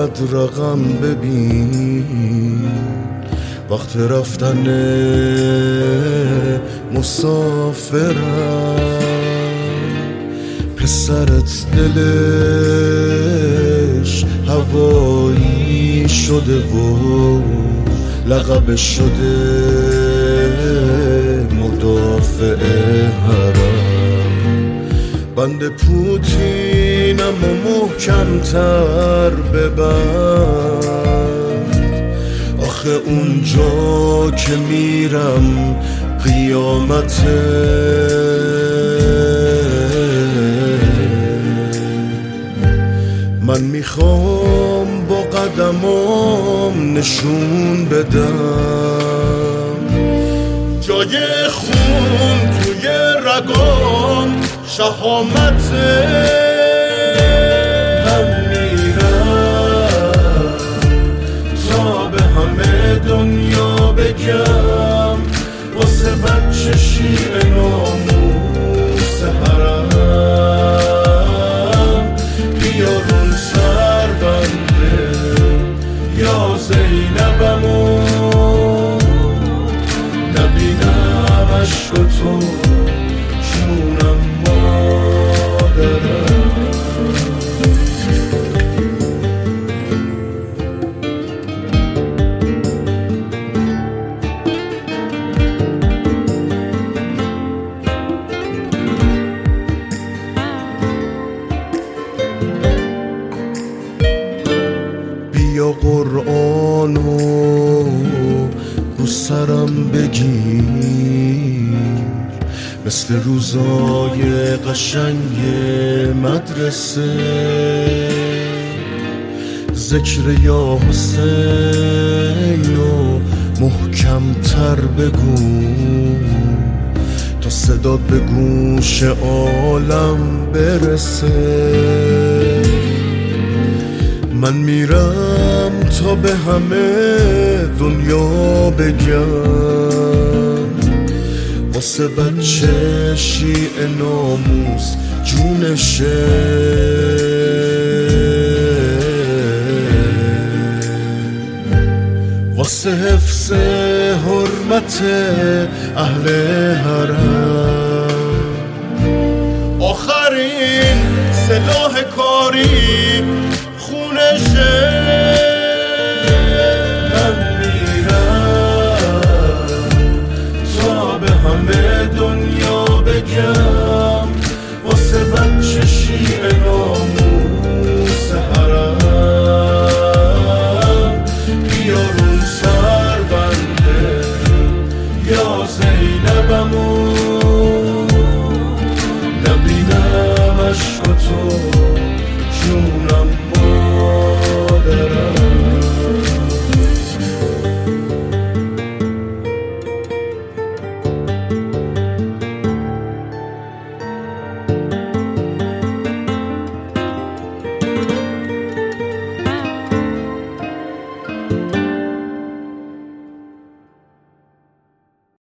اومد رقم ببین، وقت رفتن مسافرم. پسرت دلش هوایی شده و لقب شده مدافع حرم. بند پوتینم و محکم تر ببند، آخه اونجا که میرم قیامته. من میخوام با قدمام نشون بدم جای خون توی رگام شهامته. من میرم تا به همه دنیا بگم واسه بچه شیر ناموس حرم بیارون سر بنده یا زینبمو نبینم عشق تو جونم مادرم. بیا قرآنو رو سرم بگیر، مثل روزای قشنگ مدرسه. ذکر یا حسینو محکم تر بگو تا صدات به گوش عالم برسه. من میرم تا به همه دنیا بگم واسه بچه شیعه ناموس جونشه. واسه حفظ حرمت اهل حرم آخرین سلاح کاری خونشه.